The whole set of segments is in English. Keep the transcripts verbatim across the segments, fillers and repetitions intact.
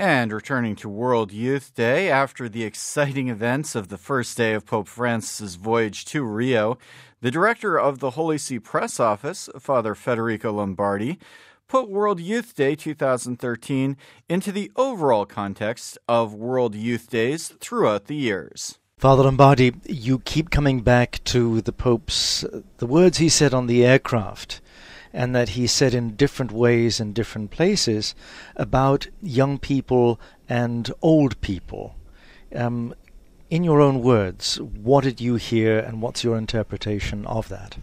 And returning to World Youth Day, after the exciting events of the first day of Pope Francis' voyage to Rio, the director of the Holy See Press Office, Father Federico Lombardi, put World Youth Day twenty thirteen into the overall context of World Youth Days throughout the years. Father Lombardi, you keep coming back to the Pope's, uh, the words he said on the aircraft, and that he said in different ways in different places about young people and old people. Um, in your own words, what did you hear and what's your interpretation of that?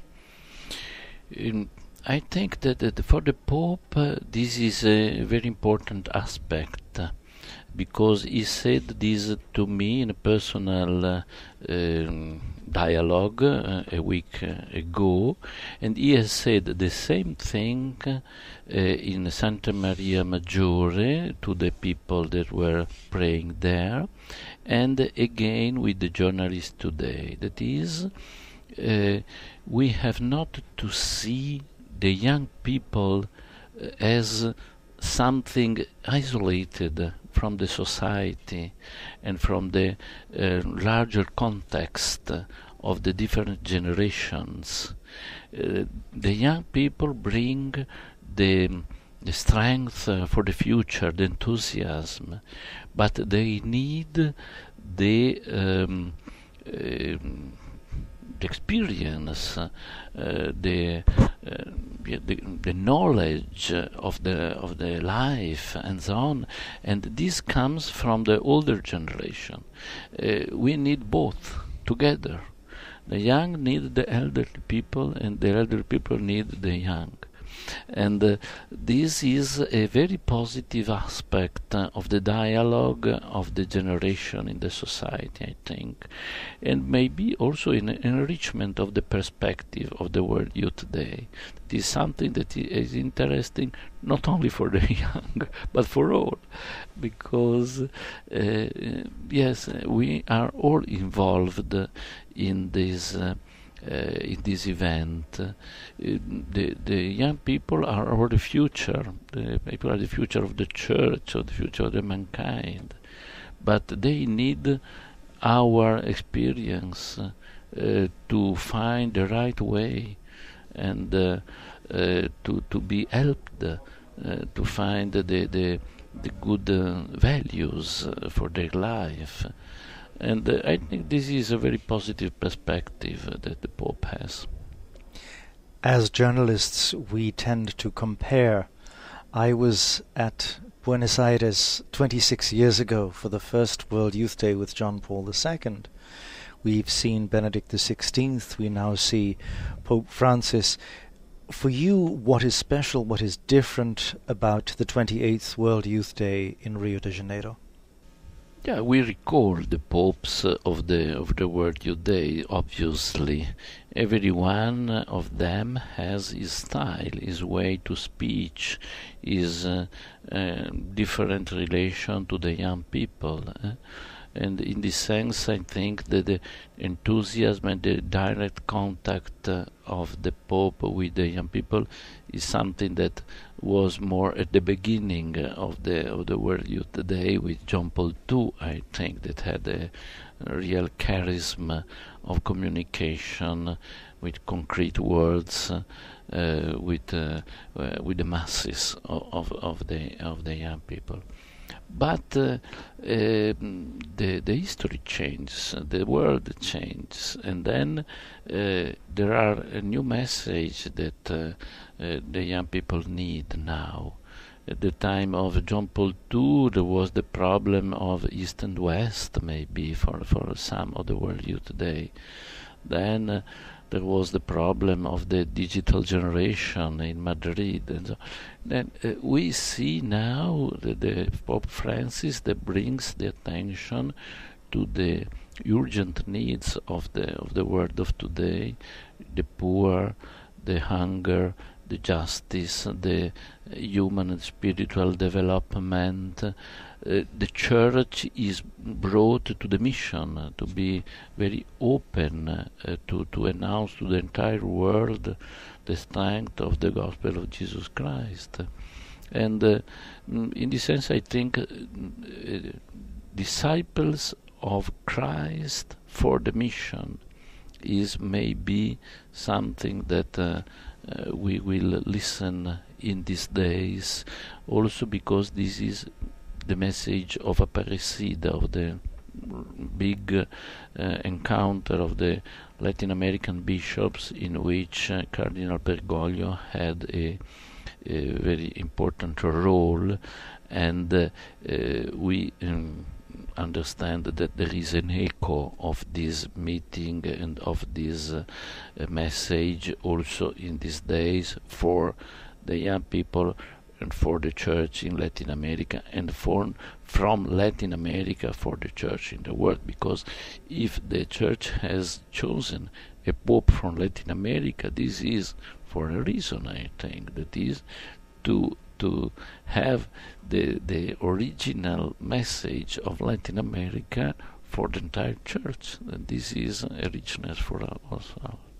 Um, I think that, that for the Pope uh, this is a very important aspect, uh, because he said this to me in a personal uh, um, dialogue uh, a week uh, ago, and he has said the same thing uh, in Santa Maria Maggiore to the people that were praying there, and again with the journalists today. That is, uh, we have not to see the young people uh, as something isolated from the society and from the uh, larger context of the different generations. Uh, the young people bring the, the strength uh, for the future, the enthusiasm, but they need the um, uh, the experience, uh, the, uh, the the knowledge of the of the life and so on, and this comes from the older generation. Uh, we need both together. The young need the elderly people, and the elderly people need the young. And uh, this is a very positive aspect uh, of the dialogue of the generation in the society, I think, and maybe also an enrichment of the perspective of the World Youth Day. It is something that is interesting not only for the young, but for all, because uh, yes, we are all involved in this uh, Uh, in this event. Uh, the the young people are our the future. The people are the future of the church, of the future of the mankind. But they need our experience uh, to find the right way and uh, uh, to to be helped uh, to find the the the good uh, values uh, for their life. And uh, I think this is a very positive perspective uh, that the Pope has. As journalists, we tend to compare. I was at Buenos Aires twenty-six years ago for the first World Youth Day with John Paul the Second. We've seen Benedict the Sixteenth. We now see Pope Francis. For you, what is special, what is different about the twenty-eighth World Youth Day in Rio de Janeiro? Yeah, we recall the popes uh, of the of the World Youth Day. Obviously, every one of them has his style, his way to speech, his uh, uh, different relation to the young people. Eh? And in this sense, I think that the enthusiasm and the direct contact uh, of the Pope with the young people is something that was more at the beginning uh, of the of the World Youth Day with John Paul the Second. I think that had a, a real charisma of communication with concrete words, uh, uh, with uh, uh, with the masses of, of of the of the young people. But uh, uh, the the history changes, the world changes, and then uh, there are a new message that uh, uh, the young people need now. At the time of John Paul the Second, there was the problem of East and West, maybe for for some of the World Youth Day. Then uh, there was the problem of the digital generation in Madrid, and so then uh, we see now that the Pope Francis that brings the attention to the urgent needs of the of the world of today, the poor, the hunger, the justice, the human and spiritual development. Uh, the church is brought to the mission uh, to be very open uh, to, to announce to the entire world the strength of the gospel of Jesus Christ. And uh, in this sense, I think uh, disciples of Christ for the mission is maybe something that uh, uh, we will listen in these days, also because this is the message of Aparecida, of the big uh, encounter of the Latin American bishops, in which uh, Cardinal Bergoglio had a, a very important role, and uh, uh, we um, understand that there is an echo of this meeting and of this uh, message also in these days for the young people and for the church in Latin America, and for, from Latin America for the church in the world. Because if the church has chosen a pope from Latin America, this is for a reason, I think, that is to to have the the original message of Latin America for the entire church. And this is a richness for us.